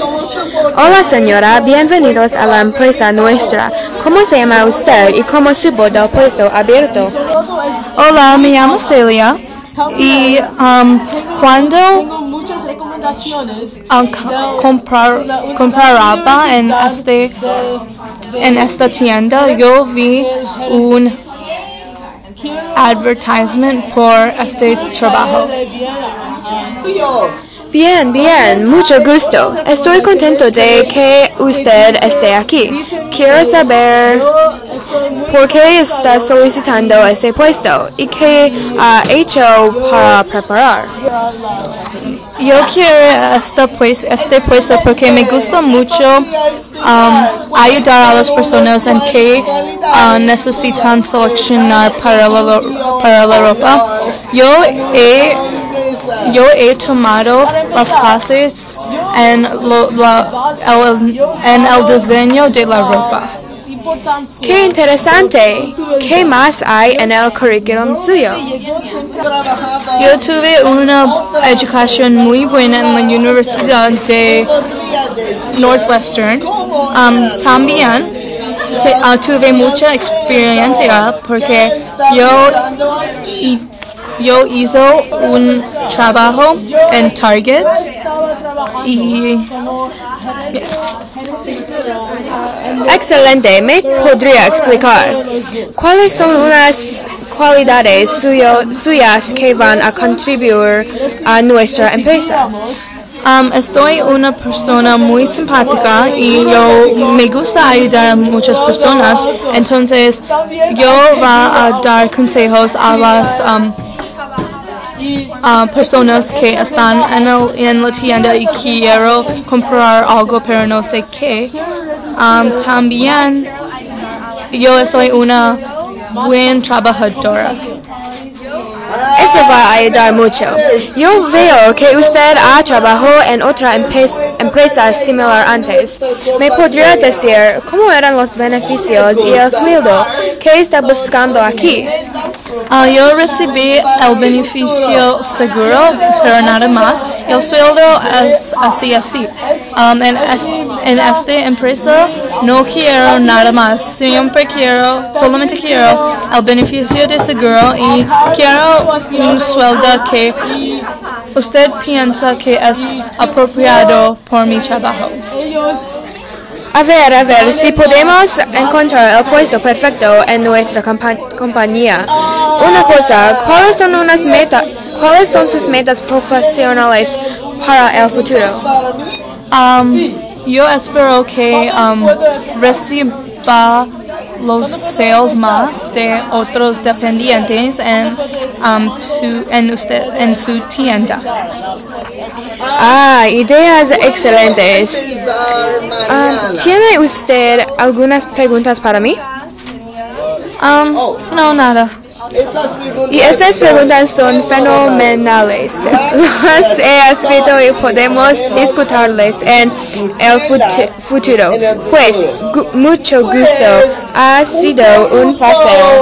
Hola señora, bienvenidos a la empresa nuestra. ¿Cómo se llama usted y cómo supo del puesto abierto? Hola, me llamo Celia y cuando compraba en esta tienda yo vi un advertisement por este trabajo. Bien, bien, mucho gusto. Estoy contento de que usted esté aquí. Quiero saber por qué está solicitando este puesto y qué ha hecho para preparar. Yo quiero este puesto porque me gusta mucho ayudar a las personas en que necesitan seleccionar para la ropa. Yo he tomado las clases en el diseño de la ropa. ¡Qué interesante! ¿Qué más hay en el currículum suyo? Yo tuve una educación muy buena en la Universidad de Northwestern. También tuve mucha experiencia porque yo hice un trabajo en Target y Excelente, ¿me podría explicar cuáles son unas cualidades suyas que van a contribuir a nuestra empresa? Estoy una persona muy simpática y me gusta ayudar a muchas personas, entonces yo voy a dar consejos a las personas que están en la tienda y quiero comprar algo pero no sé qué. También yo soy una buena trabajadora. Eso va a ayudar mucho. Yo veo que usted ha trabajado en otra empresa similar antes. ¿Me podría decir cómo eran los beneficios y el sueldo que está buscando aquí? Yo recibí el beneficio seguro, pero nada más. El sueldo es así. En esta empresa no quiero nada más. Solamente quiero el beneficio de seguro y quiero un sueldo que usted piensa que es apropiado por mi trabajo. A ver, si podemos encontrar el puesto perfecto en nuestra compañía. Una cosa, ¿cuáles son sus metas profesionales para el futuro? Yo espero que reciba los sales más de otros dependientes en su tienda. Ideas excelentes. ¿Tiene usted algunas preguntas para mí? No, nada. Y estas preguntas son fenomenales. Las he escrito y podemos discutirles en el futuro. Pues, mucho gusto. Ha sido un placer.